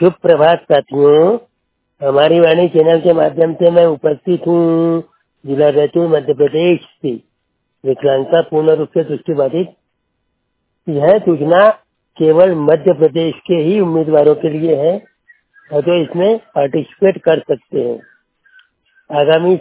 शुभ प्रभात साथियों। हमारी वाणी चैनल के माध्यम से मैं उपस्थित हूँ जिला बैतूल मध्य प्रदेश से। विकलांगता पूर्ण रूप से दृष्टिबाधित। यह सूचना केवल मध्य प्रदेश के ही उम्मीदवारों के लिए है और जो इसमें पार्टिसिपेट कर सकते हैं। आगामी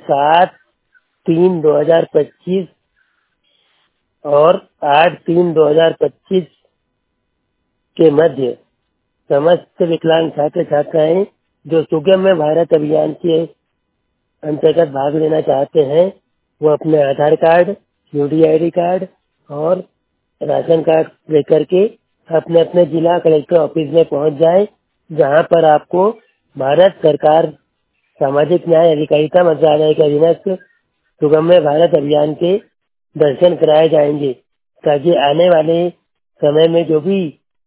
7/3/2025 और 8/3/2025 के मध्य समस्त विकलांग छात्र छात्राएं जो सुगम्य भारत अभियान के अंतर्गत भाग लेना चाहते हैं, वो अपने आधार कार्ड, यूडीआईडी कार्ड और राशन कार्ड लेकर के अपने अपने जिला कलेक्टर ऑफिस में पहुंच जाएं, जहां पर आपको भारत सरकार सामाजिक न्याय अधिकारिता मंत्रालय के अधीनस्थ सुगम्य भारत अभियान के दर्शन कराए जाएंगे, ताकि आने वाले समय में जो भी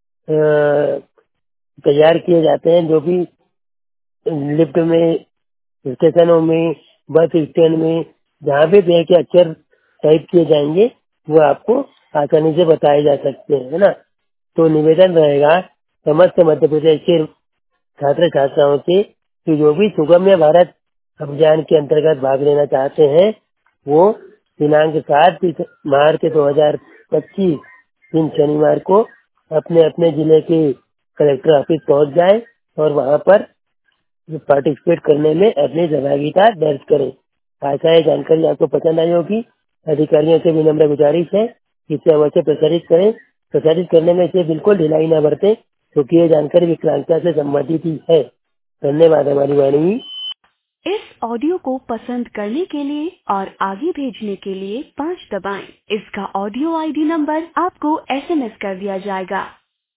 तैयार किए जाते हैं, जो भी लिफ्ट में, स्टेशनों में, बस स्टैंड में, जहाँ भी बैंक के अक्षर टाइप किए जाएंगे वो आपको आसानी से बताए जा सकते हैं, है ना। तो निवेदन रहेगा समस्त मध्य प्रदेश के छात्र छात्राओं से कि जो भी सुगम्य भारत अभियान के अंतर्गत भाग लेना चाहते हैं, वो दिनांक 7 मार्च 2025 दिन शनिवार को अपने अपने जिले के कलेक्टर ऑफिस पहुंच जाए और वहां पर पार्टिसिपेट करने में अपनी सहभागिता दर्ज करें। आशा है जानकारी आपको पसंद आई होगी। अधिकारियों से विनम्र गुजारिश है कि इसे अवश्य प्रसारित करें। प्रसारित करने में इसे बिल्कुल ढिलाई न बरतें, क्योंकि ये जानकारी विकलांगता से संबंधित ही है। धन्यवाद। हमारी वाणी। इस ऑडियो को पसंद करने के लिए और आगे भेजने के लिए 5 दबाएं। इसका ऑडियो आईडी नंबर आपको एसएमएस कर दिया जाएगा।